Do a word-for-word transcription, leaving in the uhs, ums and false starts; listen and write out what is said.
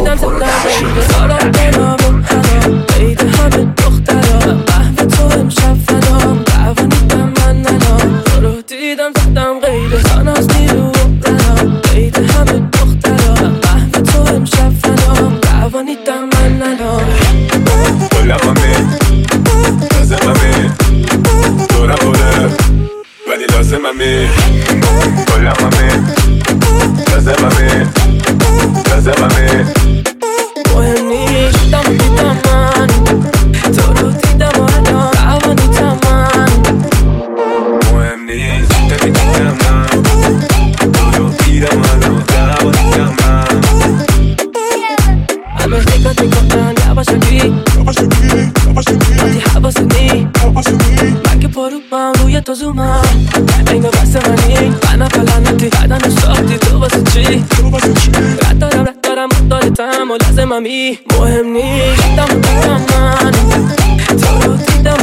دیدم زدم غیر دارا دارا و حرام قید همه دخترا قهوه تو امشب فدام قهوانیدم من ندام تو رو دیدم زدم غیر ساناز نیرو و رنام قید همه دخترا قهوه تو امشب فدام قهوانیدم من ندام Hola mami, lásmame, dora bora, vale lásmame. Hola mami, lásmame, lásmame. مهم نیست دیدم دیدم من تو رو دیدم الان قهوانیدم من مهم نیست دیدم من تو رو دیدم الان قهوانیدم من. همه نگات میکنن یواشکی وقتی حواسنی من که پروبم روی تو زومم اینگاه بسته منی بنا پلنتی بدن ساختی تو واسه چی رد دارم رد دارم مدارتم و لازممی مهم نیست دیدم دیدم من تو رو دیدم